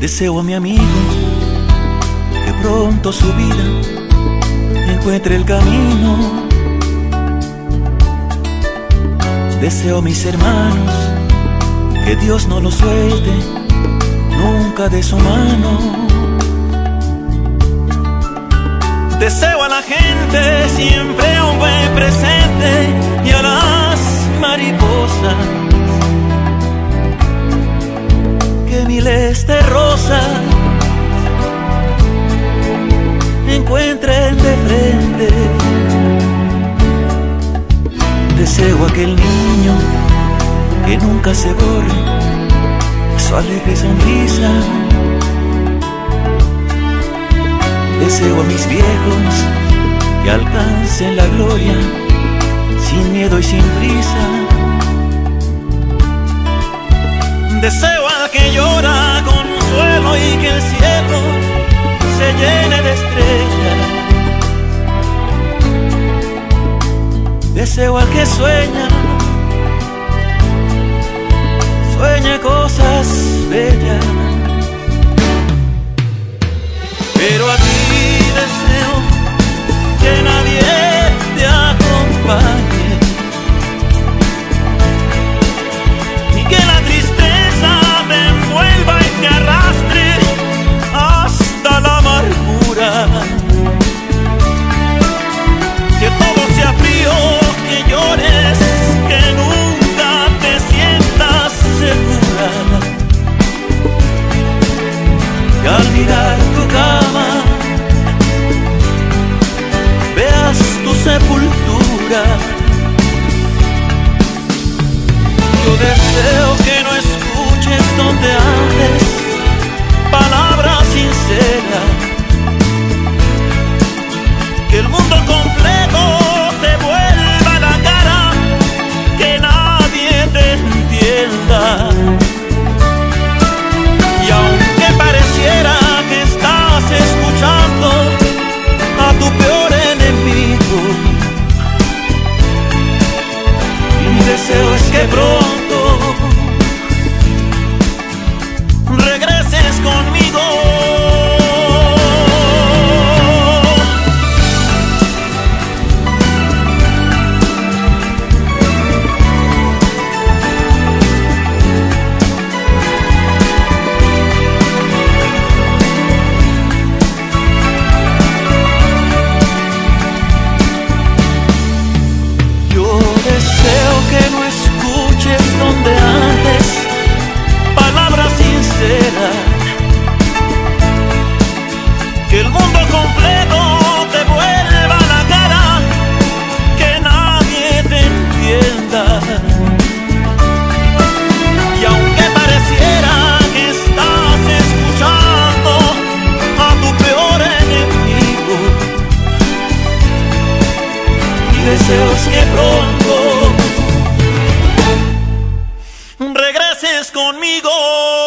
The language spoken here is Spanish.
Deseo a mi amigo que pronto su vida encuentre el camino. Deseo a mis hermanos que Dios no los suelte nunca de su mano. Deseo a la gente siempre un buen presente y a las mariposas que miles de rosas encuentren de frente. Deseo a aquel niño que nunca se borre su alegre sonrisa. Deseo a mis viejos que alcancen la gloria sin miedo y sin prisa. Deseo al que llora consuelo y que el cielo se llene de estrellas. Deseo al que sueña cosas bellas. Pero a ti deseo que nadie te acompañe y que la tristeza te envuelva y te arrastre hasta la amargura. Que todo sea frío, que llores, que nunca te sientas segura. Que al mirar tu cama veas tu sepultura. Yo deseo que no escuches donde antes palabras sinceras. Que el mundo completo te vuelva la cara, que nadie te entienda. Y aunque pareciera que estás escuchando a tu peor enemigo, mi deseo es que pronto regreses conmigo. Que el mundo completo te vuelva la cara, que nadie te entienda. Y aunque pareciera que estás escuchando a tu peor enemigo, mi deseo es que pronto regreses conmigo.